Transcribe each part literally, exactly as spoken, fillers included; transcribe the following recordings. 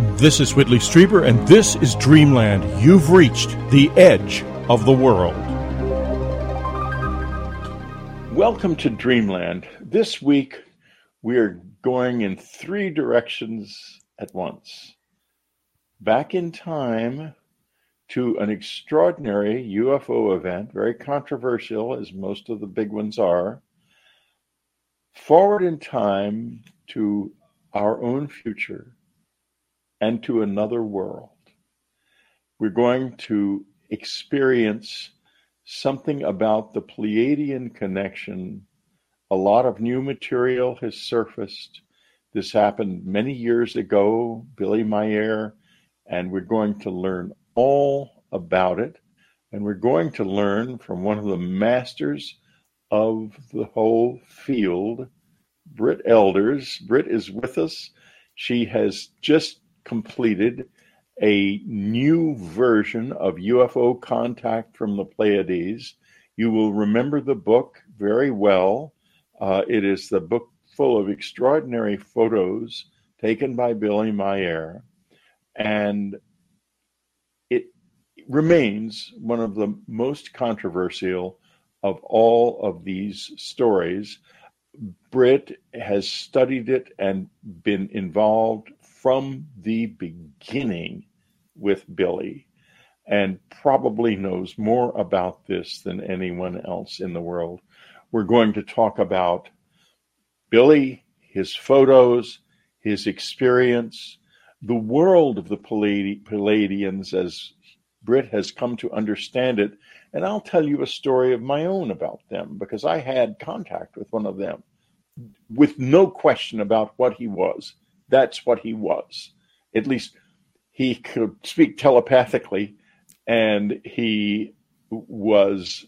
This is Whitley Strieber, and this is Dreamland. You've reached the edge of the world. Welcome to Dreamland. This week, we are going in three directions at once. Back in time to an extraordinary U F O event, very controversial, as most of the big ones are. Forward in time to our own future and to another world. We're going to experience something about the Pleiadian connection. A lot of new material has surfaced. This happened many years ago, Billy Meier, and we're going to learn all about it. And we're going to learn from one of the masters of the whole field, Britt Elders. Britt is with us. She has just completed a new version of U F O Contact from the Pleiades. You will remember the book very well. Uh, it is the book full of extraordinary photos taken by Billy Meier, and it remains one of the most controversial of all of these stories. Britt has studied it and been involved from the beginning with Billy, and probably knows more about this than anyone else in the world. We're going to talk about Billy, his photos, his experience, the world of the Palladi- Palladians as Britt has come to understand it. And I'll tell you a story of my own about them, because I had contact with one of them with no question about what he was. That's what he was. At least he could speak telepathically, and he was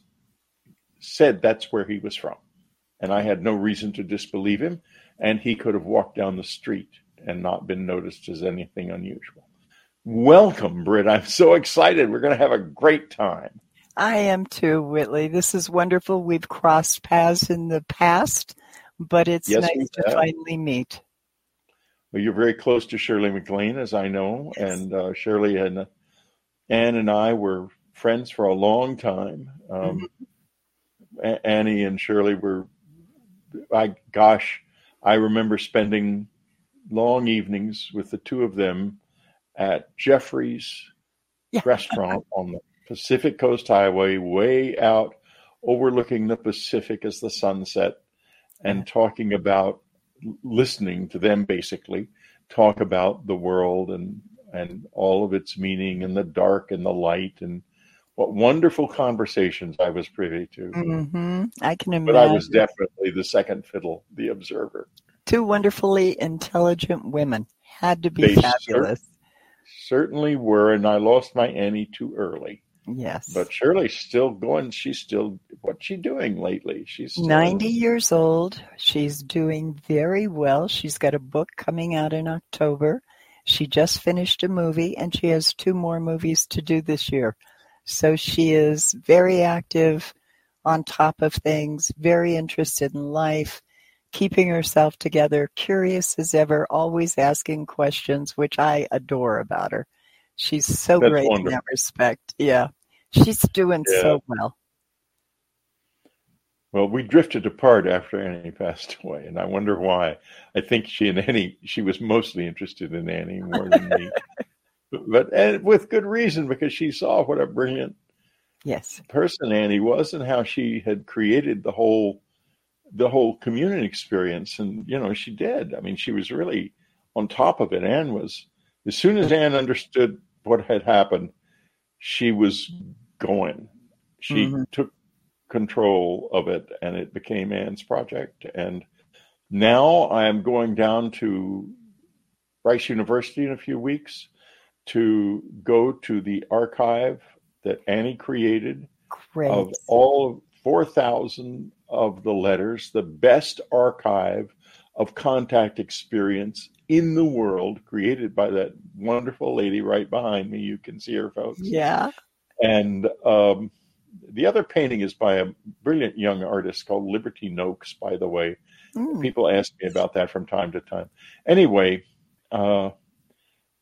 said that's where he was from. And I had no reason to disbelieve him, and he could have walked down the street and not been noticed as anything unusual. Welcome, Britt. I'm so excited. We're going to have a great time. I am too, Whitley. This is wonderful. We've crossed paths in the past, but it's yes, nice to finally meet. Well, you're very close to Shirley MacLaine, as I know, yes. and uh, Shirley and Anne and I were friends for a long time. Um, mm-hmm. Annie and Shirley were, I gosh, I remember spending long evenings with the two of them at Jeffrey's yeah. restaurant on the Pacific Coast Highway, way out overlooking the Pacific as the sun set, and yeah. talking about, listening to them basically talk about the world and and all of its meaning, and the dark and the light, and what wonderful conversations I was privy to. Mm-hmm. I can imagine. But I was definitely the second fiddle, the observer. Two wonderfully intelligent women. Had to be they fabulous. Cer- certainly were, and I lost my Annie too early. Yes. But Shirley's still going. She's still, what's she doing lately? She's still ninety years old. She's doing very well. She's got a book coming out in October. She just finished a movie, and she has two more movies to do this year. So she is very active, on top of things, very interested in life, keeping herself together, curious as ever, always asking questions, which I adore about her. She's so That's great wonderful. in that respect. Yeah. She's doing yeah. so well. Well, we drifted apart after Annie passed away, and I wonder why. I think she and Annie, she was mostly interested in Annie more than me. But and with good reason, because she saw what a brilliant yes. person Annie was, and how she had created the whole the whole community experience. And, you know, she did. I mean, she was really on top of it. Anne was, as soon as Anne understood what had happened, she was going. She mm-hmm. took control of it, and it became Anne's project. And now I am going down to Rice University in a few weeks to go to the archive that Annie created Great. of all four thousand of the letters, the best archive of contact experience in the world, created by that wonderful lady right behind me. You can see her, folks. Yeah. And um, the other painting is by a brilliant young artist called Liberty Noakes, by the way. Mm. People ask me about that from time to time. Anyway, uh,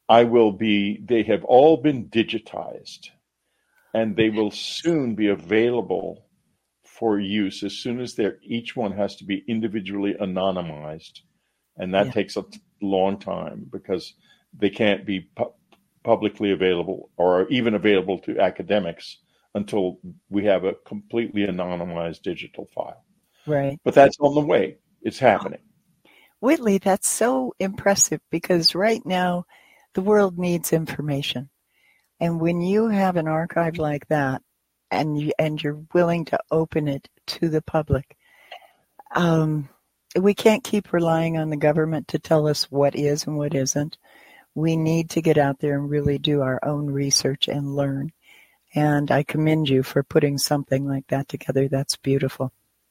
I will be, they have all been digitized, and they will soon be available for use as soon as they're, each one has to be individually anonymized. And that Yeah. takes a long time because they can't be pu- publicly available or even available to academics until we have a completely anonymized digital file. Right. But that's on the way. It's happening. Whitley, that's so impressive because right now the world needs information. And when you have an archive like that and, you, and you're willing to open it to the public, um, we can't keep relying on the government to tell us what is and what isn't. We need to get out there and really do our own research and learn. And I commend you for putting something like that together. That's beautiful.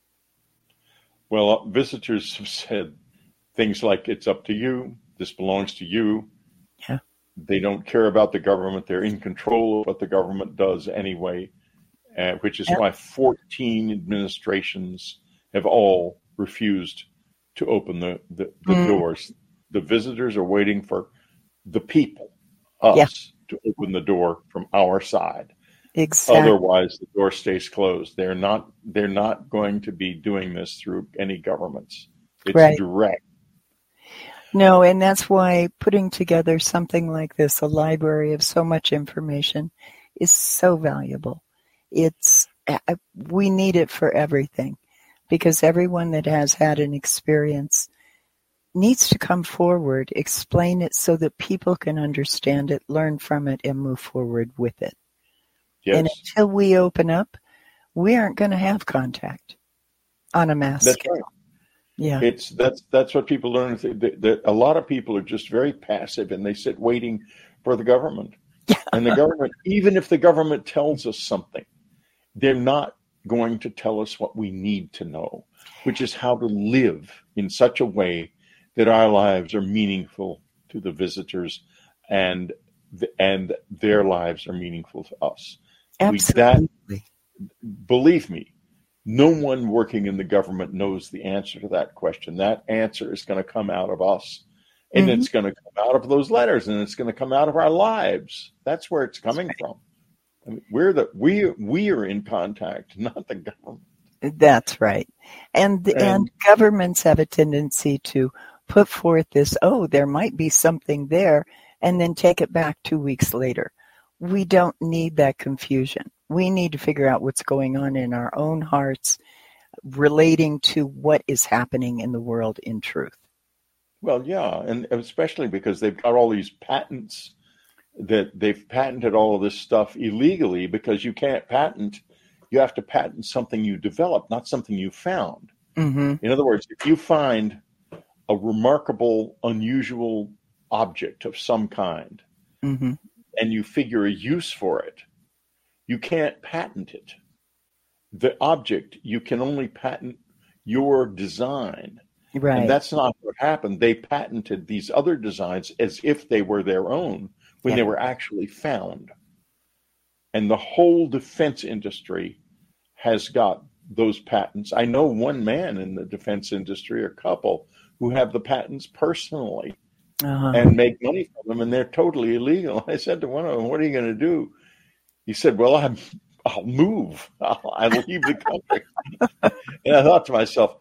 Well, visitors have said things like, it's up to you, this belongs to you. Yeah. They don't care about the government. They're in control of what the government does anyway, uh, which is Yeah. why fourteen administrations have all refused to open the, the, the Mm. doors. The visitors are waiting for the people, us, Yeah. to open the door from our side. Exactly. Otherwise, the door stays closed. They're not. They're not going to be doing this through any governments. It's Right. direct. No, and that's why putting together something like this, a library of so much information, is so valuable. It's we need it for everything because everyone that has had an experience needs to come forward, explain it so that people can understand it, learn from it, and move forward with it. Yes. And until we open up, we aren't going to have contact on a mass That's scale. right. Yeah. It's that's that's what people learn. That a lot of people are just very passive and they sit waiting for the government. Yeah. And the government, even if the government tells us something, they're not going to tell us what we need to know, which is how to live in such a way that our lives are meaningful to the visitors and and their lives are meaningful to us. Absolutely. We, that, believe me, no one working in the government knows the answer to that question. That answer is going to come out of us, and Mm-hmm. it's going to come out of those letters, and it's going to come out of our lives. That's where it's coming Right. from. I mean, we're the we we are in contact, not the government. That's right. And, and And governments have a tendency to put forth this, oh, there might be something there, and then take it back two weeks later. We don't need that confusion. We need to figure out what's going on in our own hearts relating to what is happening in the world in truth. well, yeah, and especially because they've got all these patents that they've patented all of this stuff illegally because you can't patent. You have to patent something you developed, not something you found. Mm-hmm. In other words, if you find a remarkable, unusual object of some kind Mm-hmm. and you figure a use for it, you can't patent it. The object, you can only patent your design. Right. And that's not what happened. They patented these other designs as if they were their own when Yeah. they were actually found. And the whole defense industry has got those patents. I know one man in the defense industry, or couple, who have the patents personally Uh-huh. and make money from them, and they're totally illegal. I said to one of them, "What are you going to do?" He said, "Well, I'm, I'll move. I'll, I'll leave the country." And I thought to myself,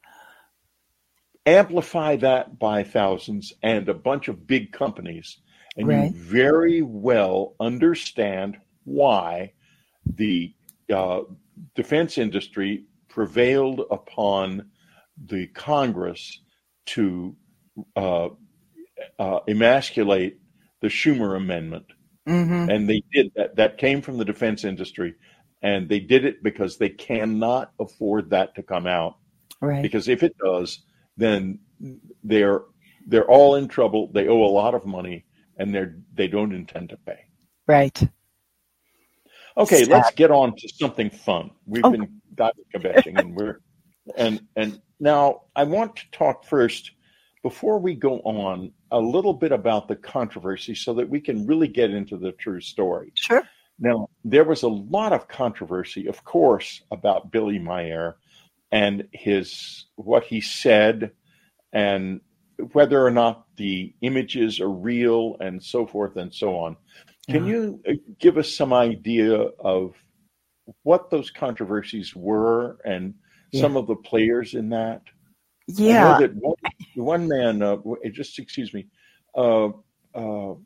amplify that by thousands and a bunch of big companies, and Right. you very well understand why the uh, defense industry prevailed upon the Congress to uh, uh, emasculate the Schumer Amendment. Mm-hmm. And they did that. That came from the defense industry. And they did it because they cannot afford that to come out. Right. Because if it does, then they're they're all in trouble. They owe a lot of money, and they're they don't intend to pay. Right. Okay, Sad. let's get on to something fun. We've Oh. been kvetching, and we're and and now I want to talk first, before we go on, a little bit about the controversy so that we can really get into the true story. Sure. Now, there was a lot of controversy, of course, about Billy Meier and his what he said, and whether or not the images are real and so forth and so on. Can Yeah. you uh, give us some idea of what those controversies were and Yeah. some of the players in that? I know Yeah. that one, one man, uh, just excuse me, uh, uh,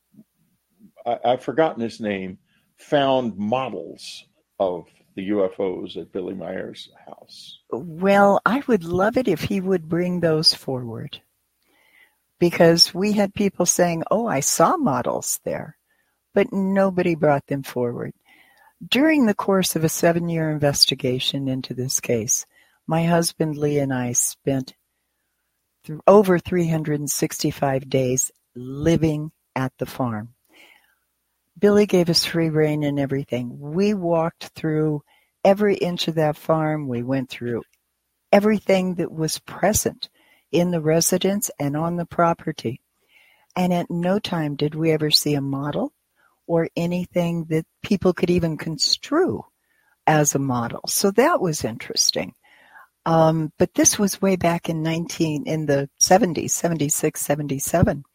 I, I've forgotten his name, found models of the U F Os at Billy Meyer's house. Well, I would love it if he would bring those forward, because we had people saying, oh, I saw models there, but nobody brought them forward. During the course of a seven-year investigation into this case, my husband Lee and I spent th- over three hundred sixty-five days living at the farm. Billy gave us free rein and everything. We walked through every inch of that farm. We went through everything that was present in the residence and on the property. And at no time did we ever see a model or anything that people could even construe as a model. So that was interesting. Um, but this was way back in nineteen in the seventies, seventy-six, seventy-seven.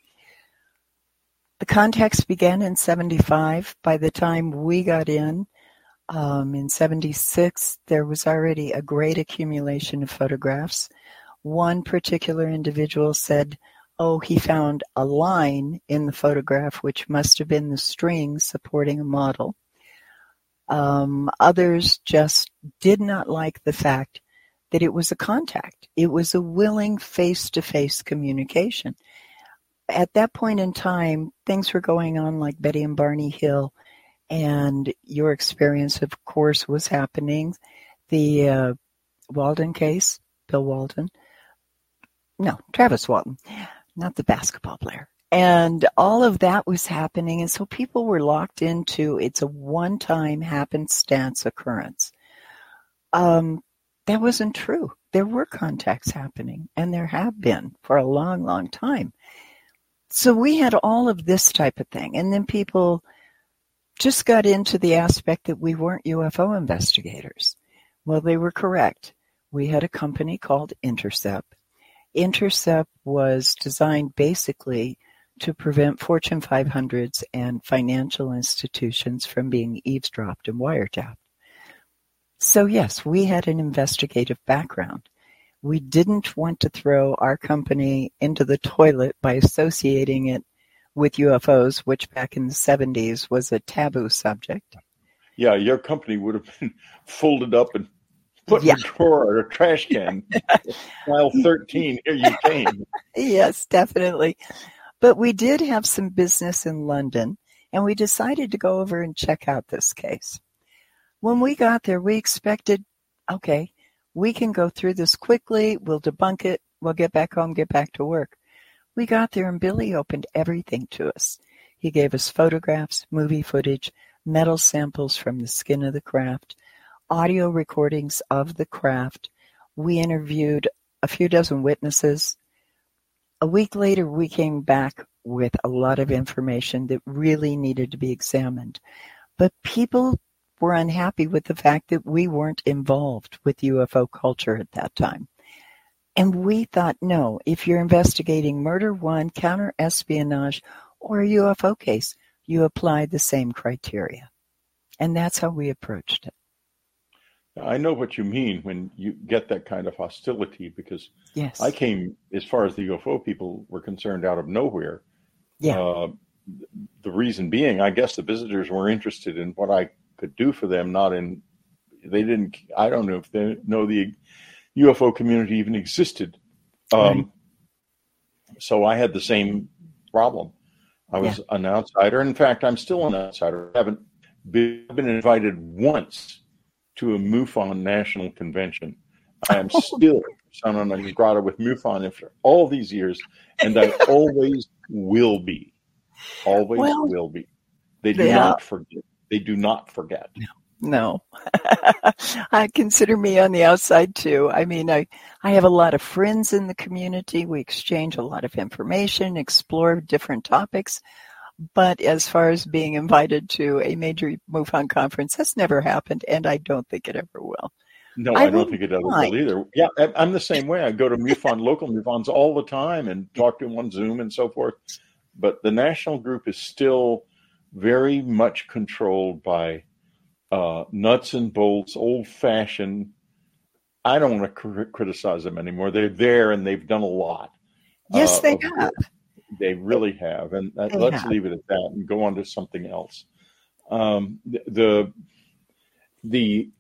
The contacts began in seventy-five. By the time we got in, um, in seventy-six, there was already a great accumulation of photographs. One particular individual said, oh, he found a line in the photograph, which must have been the string supporting a model. Um, others just did not like the fact that it was a contact. It was a willing face-to-face communication. At that point in time, things were going on like Betty and Barney Hill, and your experience, of course, was happening. The uh, Walden case, Bill Walden, no, Travis Walton, not the basketball player. And all of that was happening, and so people were locked into it's a one-time happenstance occurrence. Um, that wasn't true. There were contacts happening, and there have been for a long, long time. So we had all of this type of thing, and then people just got into the aspect that we weren't U F O investigators. Well, they were correct. We had a company called Intercept. Intercept was designed basically to prevent Fortune five hundreds and financial institutions from being eavesdropped and wiretapped. So yes, we had an investigative background. We didn't want to throw our company into the toilet by associating it with U F Os, which back in the seventies was a taboo subject. Yeah, your company would have been folded up and put Yeah. in a drawer or a trash can. File thirteen, here you came. Yes, definitely. But we did have some business in London, and we decided to go over and check out this case. When we got there, we expected, okay, we can go through this quickly, we'll debunk it, we'll get back home, get back to work. We got there and Billy opened everything to us. He gave us photographs, movie footage, metal samples from the skin of the craft, audio recordings of the craft. We interviewed a few dozen witnesses. A week later, we came back with a lot of information that really needed to be examined. But people were unhappy with the fact that we weren't involved with U F O culture at that time. And we thought, no, if you're investigating murder one, counter-espionage, or a U F O case, you apply the same criteria. And that's how we approached it. I know what you mean when you get that kind of hostility, because Yes. I came, as far as the U F O people were concerned, out of nowhere. Yeah. Uh, the reason being, I guess the visitors were interested in what I could do for them, not in, they didn't, I don't know if they know the U F O community even existed. Um, Right. So I had the same problem. I was Yeah. an outsider. In fact, I'm still an outsider. I haven't been, been invited once to a MUFON national convention. I am still persona non grata with MUFON after all these years, and I always will be. Always Well, will be. They do yeah. not forget. They do not forget. No. I consider me on the outside too. I mean, I, I have a lot of friends in the community. We exchange a lot of information, explore different topics. But as far as being invited to a major MUFON conference, that's never happened, and I don't think it ever will. No, I I don't wouldn't think it ever mind. will either. Yeah, I- I'm the same way. I go to MUFON, local MUFONs all the time and talk to them on Zoom and so forth. But the national group is still very much controlled by uh, nuts and bolts, old-fashioned. I don't want to cr- criticize them anymore. They're there and they've done a lot. Yes, Uh, they of have. good. They really have. And uh, They let's have. leave it at that and go on to something else. Um, the the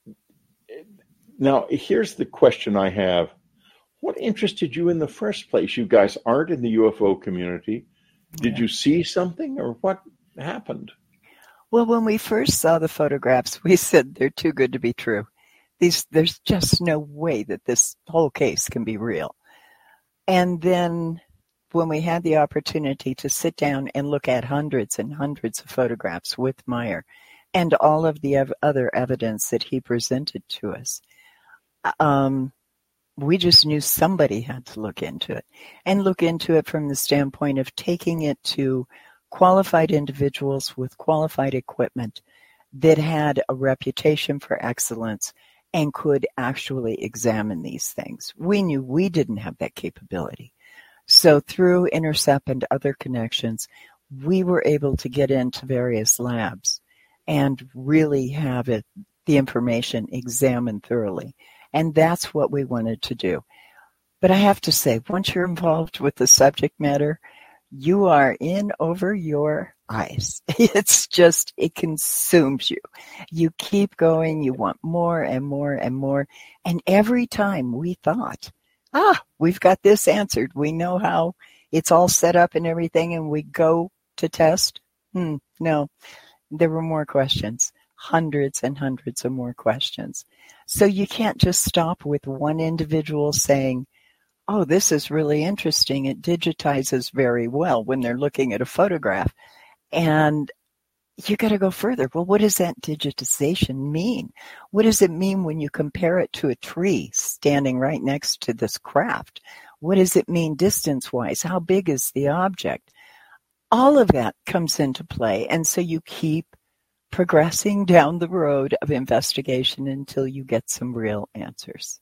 now here's the question I have. What interested you in the first place? You guys aren't in the U F O community. Did Yeah. you see something or what happened? Well, when we first saw the photographs, we said they're too good to be true. These, there's just no way that this whole case can be real. And then when we had the opportunity to sit down and look at hundreds and hundreds of photographs with Meyer and all of the ev- other evidence that he presented to us, um, we just knew somebody had to look into it and look into it from the standpoint of taking it to qualified individuals with qualified equipment that had a reputation for excellence and could actually examine these things. We knew we didn't have that capability. So through Intercept and other connections, we were able to get into various labs and really have it, the information examined thoroughly. And that's what we wanted to do. But I have to say, once you're involved with the subject matter, you are in over your eyes. It's just, it consumes you. You keep going, you want more and more and more. And every time we thought, ah, we've got this answered. We know how it's all set up and everything, and we go to test. Hmm, no, there were more questions, hundreds and hundreds of more questions. So you can't just stop with one individual saying, oh, this is really interesting. It digitizes very well when they're looking at a photograph. And you got to go further. Well, what does that digitization mean? What does it mean when you compare it to a tree standing right next to this craft? What does it mean distance-wise? How big is the object? All of that comes into play. And so you keep progressing down the road of investigation until you get some real answers.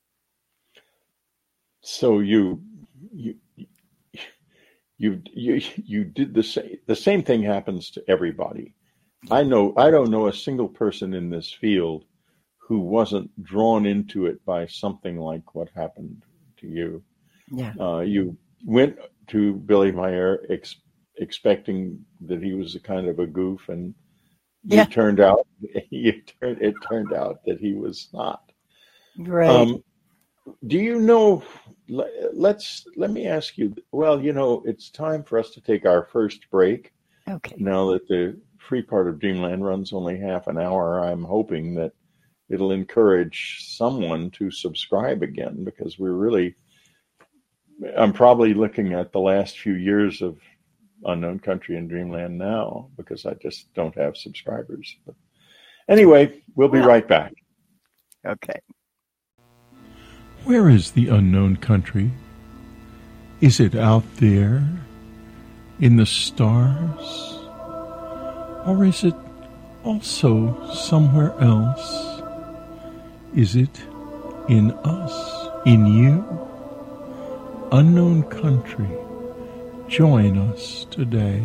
So you you you you you did the same. The same thing happens to everybody. I know. I don't know a single person in this field who wasn't drawn into it by something like what happened to you. Yeah. Uh, you went to Billy Meyer ex- expecting that he was a kind of a goof, and you Yeah. turned out you turned it turned out that he was not. Right. Um, do you know? Let's let me ask you. Well, you know, it's time for us to take our first break. Okay. Now that the free part of Dreamland runs only half an hour, I'm hoping that it'll encourage someone to subscribe again, because we're really. I'm probably looking at the last few years of Unknown Country and Dreamland now, because I just don't have subscribers. But anyway, we'll be Well, right back. Okay. Where is the unknown country? Is it out there in the stars? Or is it also somewhere else? Is it in us, in you? Unknown country, join us today.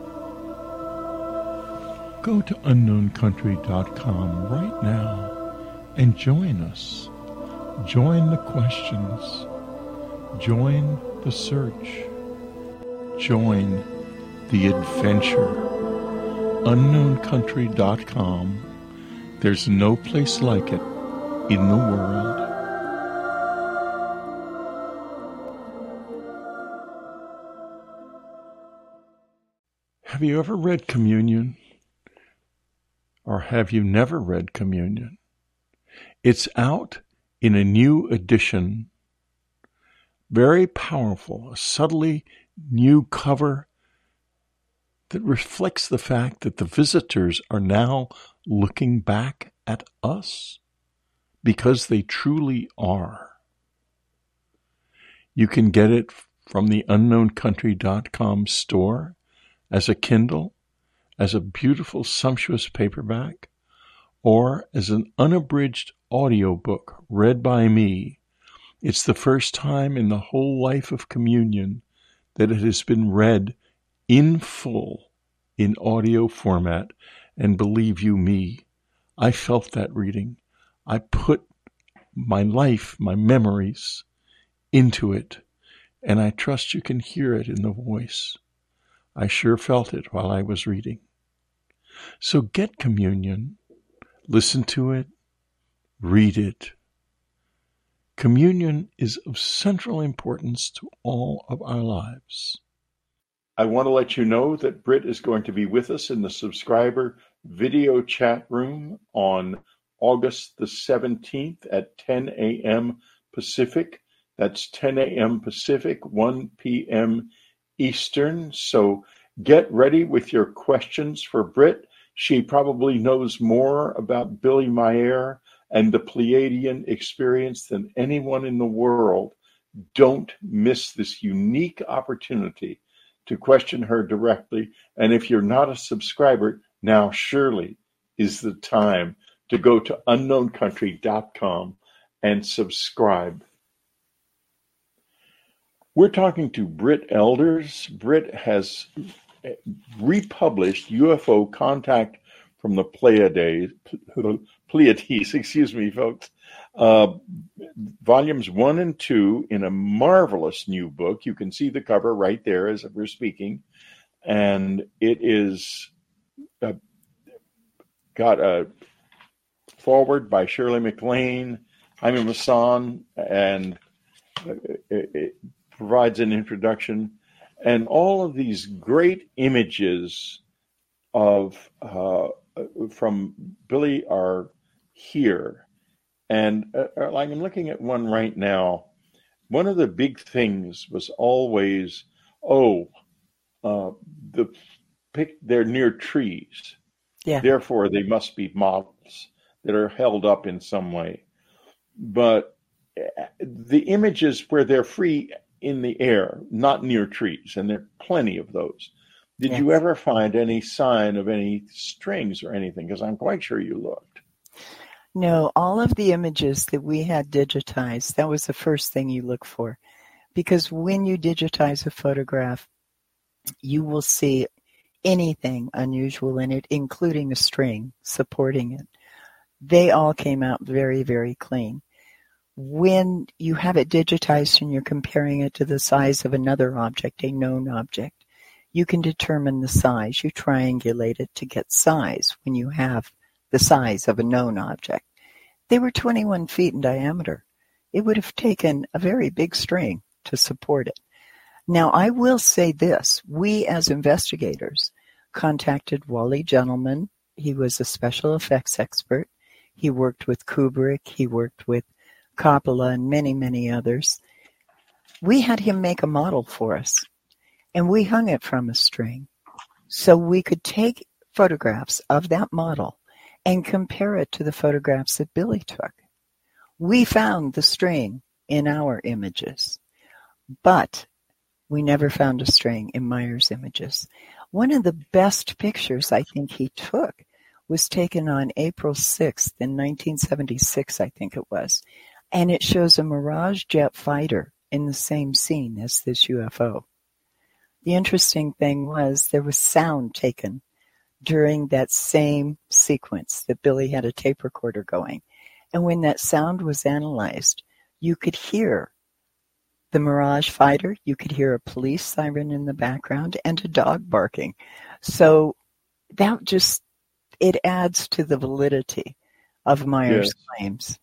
Go to unknown country dot com right now and join us. Join the questions. Join the search. Join the adventure. unknown country dot com. There's no place like it in the world. Have you ever read Communion? Or have you never read Communion? It's out in a new edition. Very powerful, a subtly new cover that reflects the fact that the visitors are now looking back at us, because they truly are. You can get it from the unknown country dot com store as a Kindle, as a beautiful, sumptuous paperback, or as an unabridged audiobook read by me. It's the first time in the whole life of communion that it has been read in full in audio format, and believe you me, I felt that reading. I put my life, my memories into it, and I trust you can hear it in the voice. I sure felt it while I was reading. So get communion, listen to it, read it. Communion is of central importance to all of our lives. I want to let you know that Britt is going to be with us in the subscriber video chat room on August the seventeenth at ten a.m. Pacific. That's ten a.m. Pacific, one p.m. Eastern. So get ready with your questions for Britt. She probably knows more about Billy Meier and the Pleiadian experience than anyone in the world. Don't miss this unique opportunity to question her directly. And if you're not a subscriber, now surely is the time to go to unknown country dot com and subscribe. We're talking to Britt Elders. Britt has republished U F O Contact from the Pleiades, Pleiades, excuse me, folks, uh, volumes one and two in a marvelous new book. You can see the cover right there as we're speaking. And it is uh, got a foreword by Shirley MacLaine, Jaime Maussan, and it, it provides an introduction. And all of these great images of uh, from Billy are here. And uh, like I'm looking at one right now. One of the big things was always, oh, uh, the pic, they're near trees. Yeah. Therefore, they must be models that are held up in some way. But the images where they're free in the air, not near trees, and there are plenty of those. Did Yes. you ever find any sign of any strings or anything? Because I'm quite sure you looked. No, all of the images that we had digitized, that was the first thing you look for. Because when you digitize a photograph, you will see anything unusual in it, including a string supporting it. They all came out very, very clean. When you have it digitized and you're comparing it to the size of another object, a known object, you can determine the size. You triangulate it to get size when you have the size of a known object. They were twenty-one feet in diameter. It would have taken a very big string to support it. Now, I will say this. We, as investigators, contacted Wally Gentleman. He was a special effects expert. He worked with Kubrick. He worked with Coppola and many, many others. We had him make a model for us, and we hung it from a string so we could take photographs of that model and compare it to the photographs that Billy took. We found the string in our images, but we never found a string in Meier's images. One of the best pictures I think he took was taken on April sixth in nineteen seventy-six, I think it was. And it shows a Mirage jet fighter in the same scene as this U F O. The interesting thing was there was sound taken during that same sequence that Billy had a tape recorder going. And when that sound was analyzed, you could hear the Mirage fighter, you could hear a police siren in the background, and a dog barking. So that just, it adds to the validity of Meier's Yes. claims.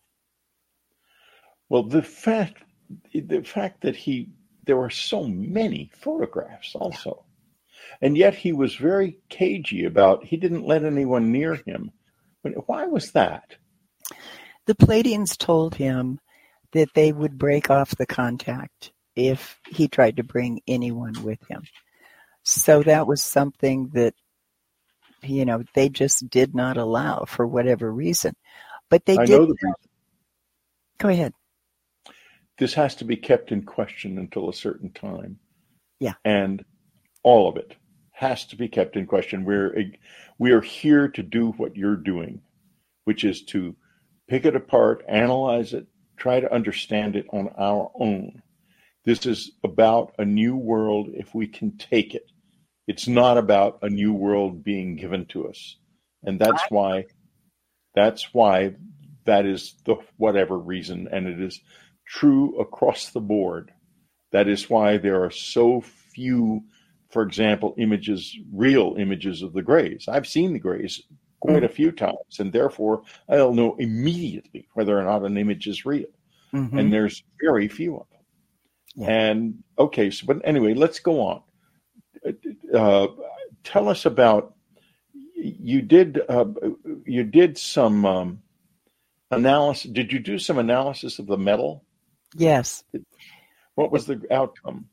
Well, the fact, the fact that he, there were so many photographs also. And yet he was very cagey about, he didn't let anyone near him. But why was that? The Pleiadians told him that they would break off the contact if he tried to bring anyone with him. So that was something that, you know, they just did not allow for whatever reason. But they I did. know the reason. Go ahead. This has to be kept in question until a certain time. Yeah. And all of it has to be kept in question. We're we are here to do what you're doing. which is to pick it apart, analyze it, try to understand it on our own. This is about a new world if we can take it. It's not about a new world being given to us. And that's why, that's why that is the whatever reason, and it is true across the board. That is why there are so few, for example, images, real images of the Greys. I've seen the Greys quite a few times, and therefore I'll know immediately whether or not an image is real. Mm-hmm. And there's very few of them. Yeah. And okay, so but anyway, let's go on. Uh, tell us about you did uh, you did some um, analysis. Did you do some analysis of the metal? Yes. What was the outcome?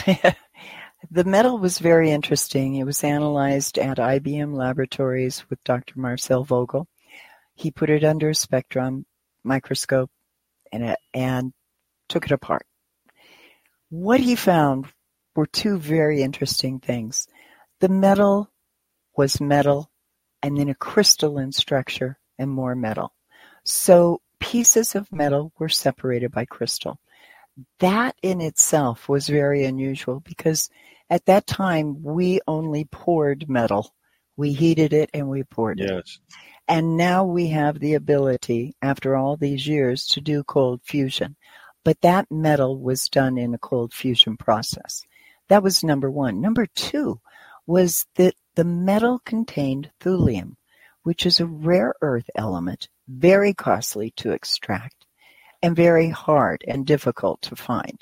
The metal was very interesting. It was analyzed at I B M Laboratories with Doctor Marcel Vogel. He put it under a spectrum microscope and it, and took it apart. What he found were two very interesting things. The metal was metal, and then a crystalline structure and more metal. So pieces of metal were separated by crystal. That in itself was very unusual because at that time we only poured metal. We heated it and we poured it. Yes. And now we have the ability, after all these years, to do cold fusion. But that metal was done in a cold fusion process. That was number one. Number two was that the metal contained thulium, which is a rare earth element, very costly to extract, and very hard and difficult to find.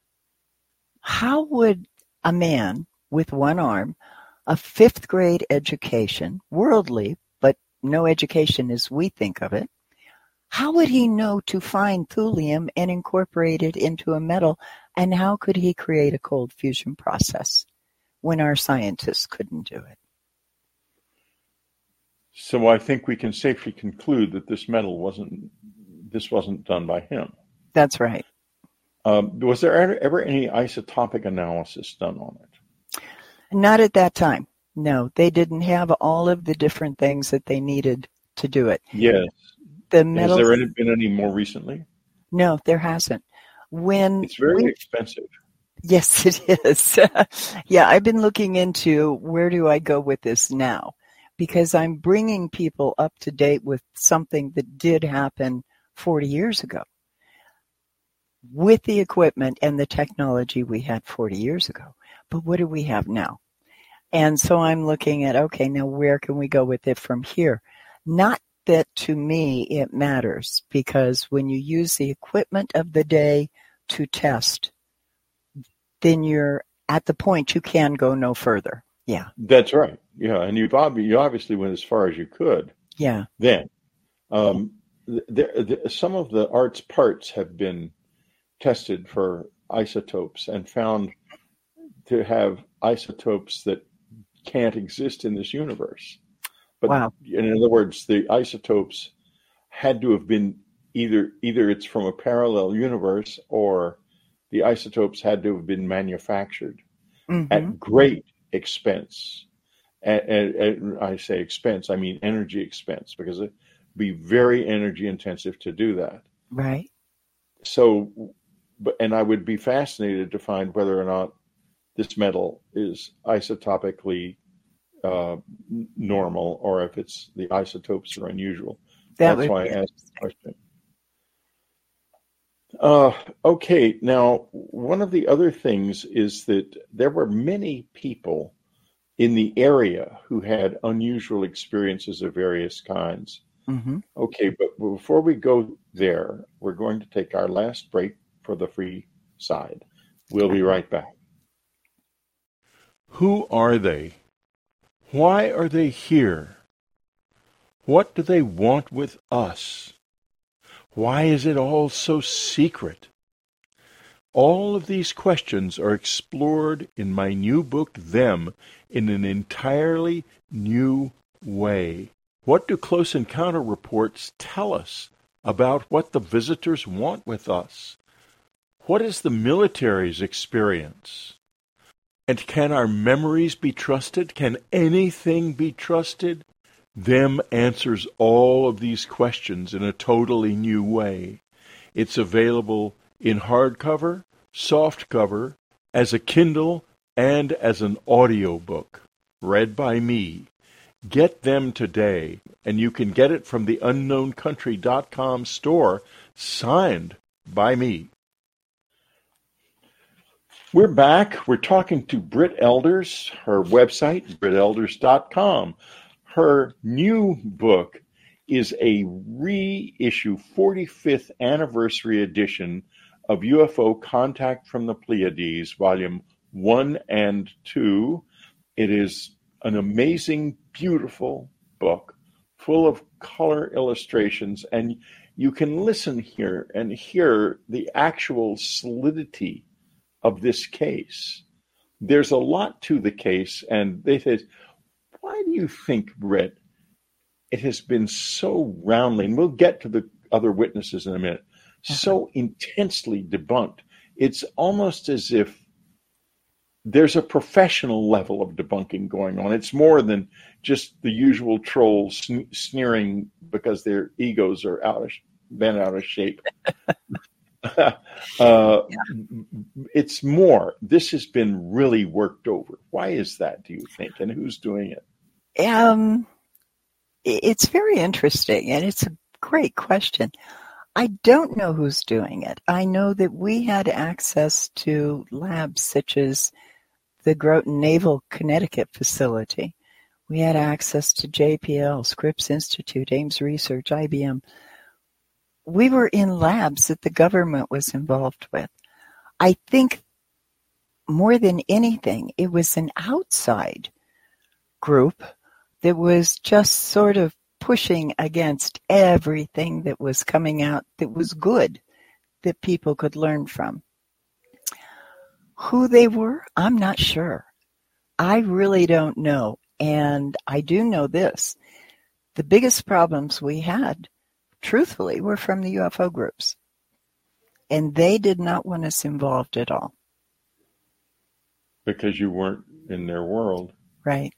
How would a man with one arm, a fifth grade education, worldly, but no education as we think of it, how would he know to find thulium and incorporate it into a metal? And how could he create a cold fusion process when our scientists couldn't do it? So I think we can safely conclude that this metal wasn't, this wasn't done by him. That's right. Um, was there ever, ever any isotopic analysis done on it? Not at that time. No, they didn't have all of the different things that they needed to do it. Yes. The metal, Has there any, been any more recently? No, there hasn't. When It's very we, expensive. Yes, it is. Yeah, I've been looking into where do I go with this now, because I'm bringing people up to date with something that did happen forty years ago with the equipment and the technology we had forty years ago. But what do we have now? And so I'm looking at, okay, now where can we go with it from here? Not that to me it matters, because when you use the equipment of the day to test, then you're at the point you can go no further. Yeah. That's right. Yeah, and you've ob- you obviously went as far as you could. Yeah. Then, um, there, there, some of the art's parts have been tested for isotopes and found to have isotopes that can't exist in this universe. But wow. In other words, the isotopes had to have been either either it's from a parallel universe, or the isotopes had to have been manufactured mm-hmm. at great expense. And, and, and I say expense, I mean energy expense, because it'd be very energy intensive to do that. Right. So, but and I would be fascinated to find whether or not this metal is isotopically uh, normal, or if it's the isotopes are unusual. That That's why I asked the question. Uh, okay, now one of the other things is that there were many people in the area who had unusual experiences of various kinds. Mm-hmm. Okay, but before we go there, we're going to take our last break for the free side. We'll be right back. Who are they? Why are they here? What do they want with us? Why is it all so secret? All of these questions are explored in my new book, Them, in an entirely new way. What do Close Encounter reports tell us about what the visitors want with us? What is the military's experience? And can our memories be trusted? Can anything be trusted? Them answers all of these questions in a totally new way. It's available in hardcover, softcover, as a Kindle, and as an audiobook, read by me. Get them today, and you can get it from the unknown country dot com store, signed by me. We're back. We're talking to Britt Elders. Her website, britt elders dot com. Her new book is a reissue, forty-fifth anniversary edition of U F O Contact from the Pleiades, volume one and two. It is an amazing, beautiful book full of color illustrations, and you can listen here and hear the actual solidity of this case. There's a lot to the case, and they say, why do you think, Britt, it has been so roundly, and we'll get to the other witnesses in a minute, so intensely debunked? It's almost as if there's a professional level of debunking going on. It's more than just the usual trolls sne- sneering because their egos are out of, bent out of shape. uh, yeah. It's more. This has been really worked over. Why is that, do you think? And who's doing it? Um, it's very interesting, and it's a great question. I don't know who's doing it. I know that we had access to labs such as the Groton Naval Connecticut facility. We had access to J P L, Scripps Institute, Ames Research, I B M. We were in labs that the government was involved with. I think more than anything, it was an outside group that was just sort of pushing against everything that was coming out that was good, that people could learn from. Who they were, I'm not sure. I really don't know. And I do know this. The biggest problems we had, truthfully, were from the U F O groups. And they did not want us involved at all. Because you weren't in their world. Right.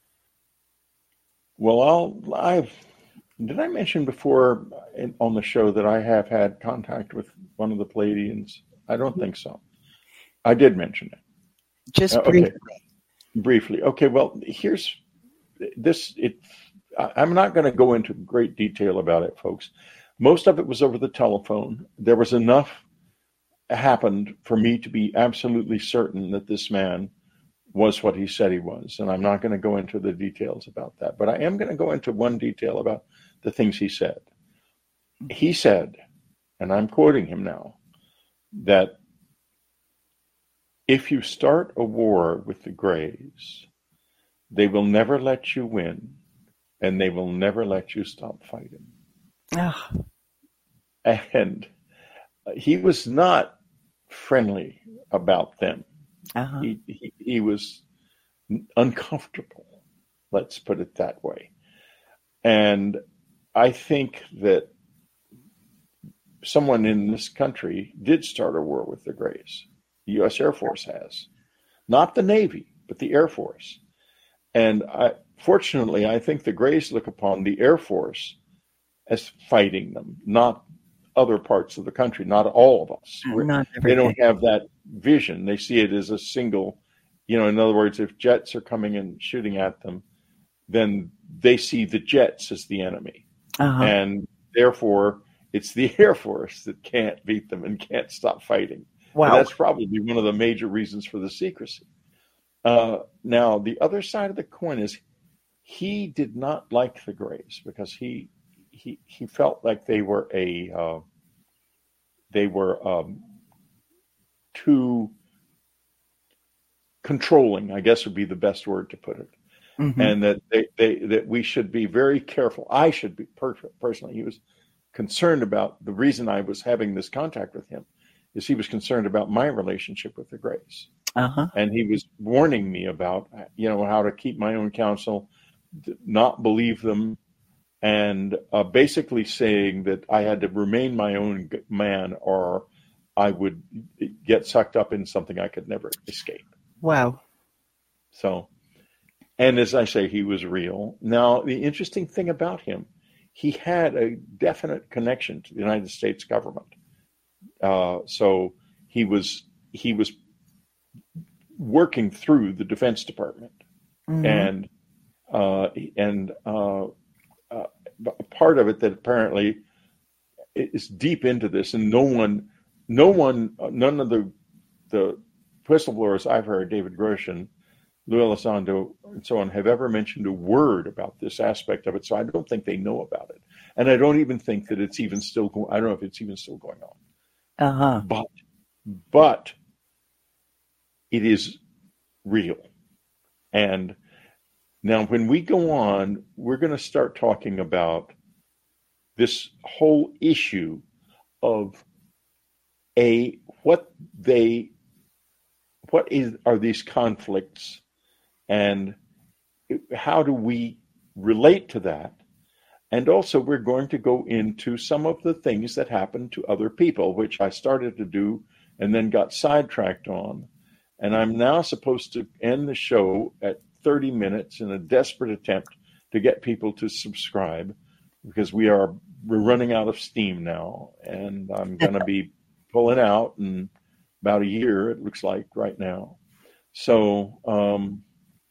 Well, I'll, I've, did I mention before in, on the show that I have had contact with one of the Pleiadians? I don't think so. I did mention it. Just uh, briefly. Okay. Briefly. Okay, well, here's this. It. I'm not going to go into great detail about it, folks. Most of it was over the telephone. There was enough happened for me to be absolutely certain that this man was what he said he was. And I'm not going to go into the details about that. But I am going to go into one detail about the things he said. He said, and I'm quoting him now, that if you start a war with the Greys, they will never let you win, and they will never let you stop fighting. Oh. And he was not friendly about them. Uh-huh. He, he he was uncomfortable, let's put it that way. And I think that someone in this country did start a war with the Greys. The U S Air Force has. Not the Navy, but the Air Force. And I, fortunately, I think the Greys look upon the Air Force as fighting them, not other parts of the country, not all of us. Not they don't have that vision. They see it as a single, you know, in other words, if jets are coming and shooting at them, then they see the jets as the enemy. Uh-huh. And therefore, it's the Air Force that can't beat them and can't stop fighting. Wow. And that's probably one of the major reasons for the secrecy. Uh, now, the other side of the coin is he did not like the Greys because he he he felt like they were a uh, they were um, too controlling, I guess would be the best word to put it, mm-hmm. and that they, they that we should be very careful. I should be per- personally. He was concerned about the reason I was having this contact with him is he was concerned about my relationship with the Greys. Uh-huh. And he was warning me about, you know, how to keep my own counsel, not believe them, and uh, basically saying that I had to remain my own man or I would get sucked up in something I could never escape. Wow. So, And as I say, he was real. Now, the interesting thing about him, he had a definite connection to the United States government. Uh, so he was he was working through the Defense Department, mm-hmm. and uh, and uh, uh, part of it that apparently is deep into this, and no one, no one, none of the the whistleblowers I've heard, David Grosh, Lou Elizondo, and so on, have ever mentioned a word about this aspect of it. So I don't think they know about it, and I don't even think that it's even still going. I don't know if it's even still going on. Uh huh. But but it is real, and now when we go on, we're going to start talking about this whole issue of a what they what is are these conflicts, and how do we relate to that? And also we're going to go into some of the things that happen to other people, which I started to do and then got sidetracked on. And I'm now supposed to end the show at thirty minutes in a desperate attempt to get people to subscribe, because we are we're running out of steam now, and I'm going to be pulling out in about a year, it looks like right now. So um,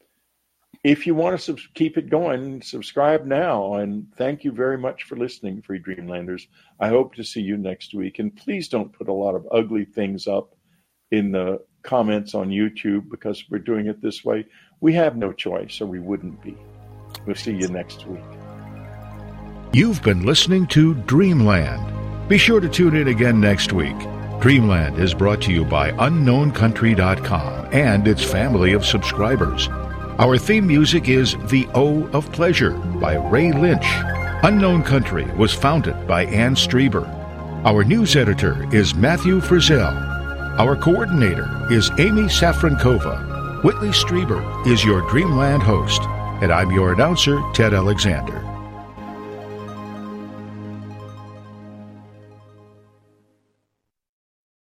if you want to sub- keep it going, subscribe now. And thank you very much for listening, Free Dreamlanders. I hope to see you next week. And please don't put a lot of ugly things up in the comments on YouTube, because we're doing it this way. We have no choice, or we wouldn't be. We'll see you next week. You've been listening to Dreamland. Be sure to tune in again next week. Dreamland is brought to you by unknown country dot com and its family of subscribers. Our theme music is The O of Pleasure by Ray Lynch. Unknown Country was founded by Ann Strieber. Our news editor is Matthew Frizzell. Our coordinator is Amy Safrankova. Whitley Strieber is your Dreamland host, and I'm your announcer, Ted Alexander.